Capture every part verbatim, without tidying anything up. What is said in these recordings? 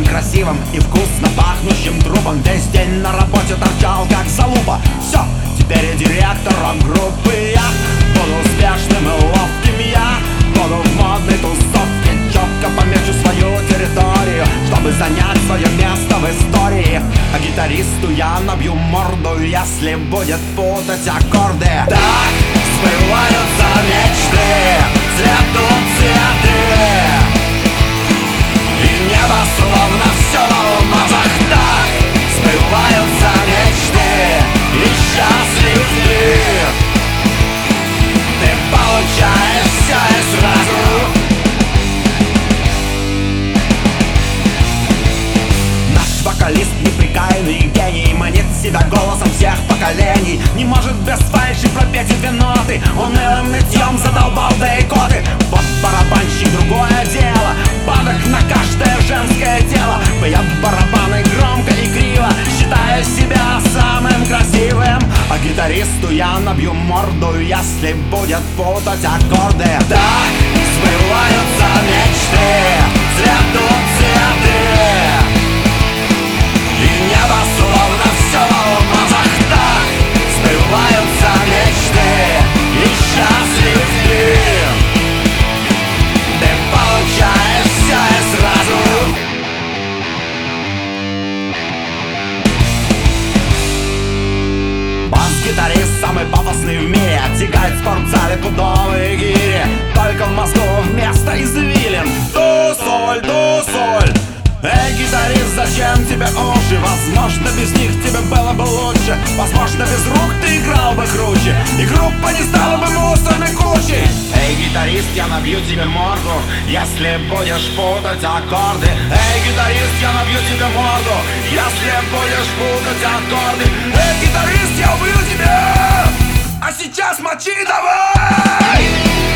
красивым и вкусно пахнущим трупом. Весь день на работе торчал как залупа. Все, теперь я директором группы. Я буду успешным и ловким. Я буду в модной тусовке. Четко помечу свою территорию, чтобы занять свое место в истории. А гитаристу я набью морду, если будет путать аккорды. Так сбываются мечты, цветут цветы, и небо словно все в алмазах. Так сбываются мечты, и счастлив ты. Ты получаешь все и сразу. Наш вокалист неприкаянный гений, манит себя голосом всех поколений. Не может без фальши пропеть две ноты, унылым нытьем задолбал да и коты. Вот барабанщик другое дело, падок на каждое женское тело. Бьет барабаны громко и криво, считая себя самым красивым. А гитаристу я набью морду, если будет путать аккорды. Так сбываются мечты, цветут цветы, и небо словно все в алмазах. Так сбываются мечты, и счастлив ты. Ты получаешь все и сразу. Бас-гитарист самый пафосный в мире, тягает в спортзале пудовые гири. Только в мозгу вместо извилин до-соль, до-соль. Эй, гитарист, зачем тебе уши? Возможно, без них тебе было бы лучше. Возможно, без рук ты играл бы круче, и группа не стала бы мусорной кучей. Эй, гитарист, я набью тебе морду, если будешь путать аккорды. Эй, гитарист, я набью тебе морду, если будешь путать аккорды. Эй, гитарист, я убью тебя, а сейчас мочи давай!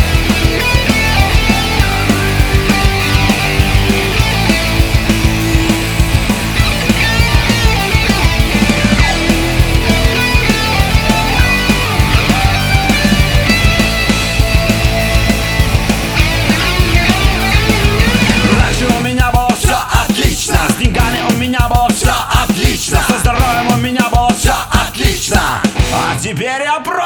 С деньгами у меня было все отлично, со здоровьем у меня было все отлично. А теперь я про